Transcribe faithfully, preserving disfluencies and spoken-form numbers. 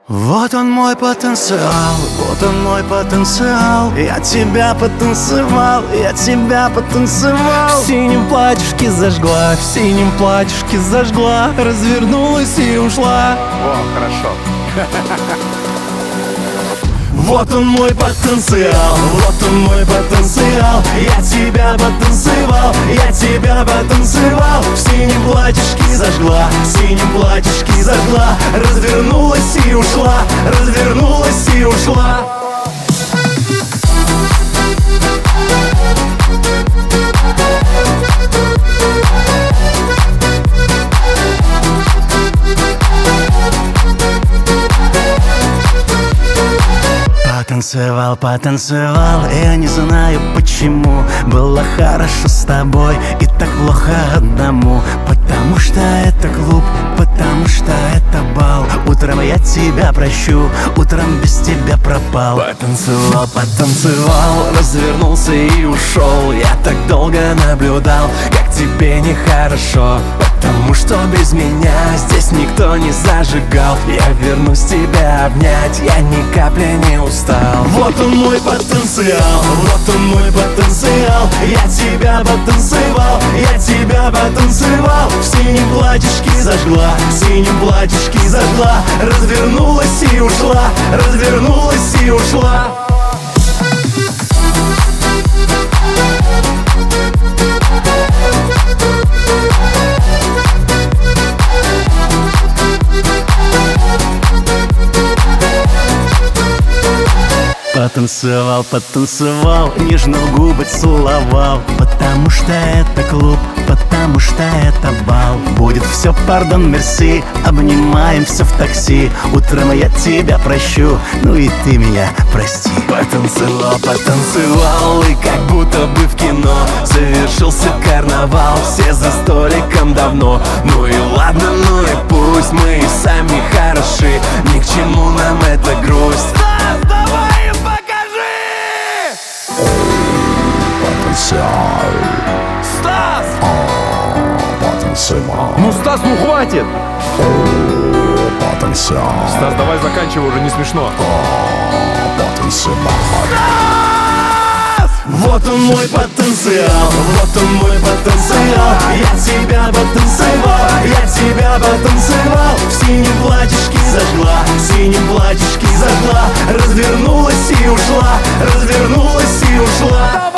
Вот он мой потенциал, вот он мой потенциал. Я тебя потанцевал, я тебя потанцевал. В синем платьишке зажгла, в синем платьишке зажгла, развернулась и ушла. О, хорошо. Вот он мой потенциал, вот он мой потенциал. Я тебя потанцевал, я тебя потанцевал. В синем платьишке зажгла, в синем платьишке зажгла, развернулась и ушла, развернулась и ушла. Потанцевал, потанцевал, я не знаю почему. Было хорошо с тобой и так плохо одному. Потому что это клуб, потому что это бал. Утром я тебя прощу, утром без тебя пропал. Потанцевал, потанцевал, развернулся и ушел. Я так долго наблюдал, как тебе нехорошо. Потому что без меня здесь никто не зажигал. Я вернусь тебя обнять, я ни капли не устал. Вот он мой потенциал, вот он мой потенциал. Я тебя потанцевал, я тебя потанцевал. В синем платьишке зажгла, в синем платьишке зажгла, развернулась и ушла, развернулась и ушла. Потанцевал, потанцевал, нежно в губы целовал. Потому что это клуб, потому что это бал. Будет все, пардон, мерси, обнимаемся в такси. Утром я тебя прощу, ну и ты меня прости. Потанцевал, потанцевал, и как будто бы в кино завершился карнавал, все за столиком давно. Ну и ладно, ну и пусть, мы и сами хороши. Ни к чему нам эта грусть. Стас! Потанцевал. Ну, Стас, ну хватит! Потанцевал. Стас, давай заканчивай, уже не смешно. Потанцевал. Вот он мой потенциал, вот он мой потенциал. Я тебя потанцевал, я тебя потанцевал. В синем платьишке зажгла, в синем платьишке зажгла, развернулась и ушла, развернулась и ушла.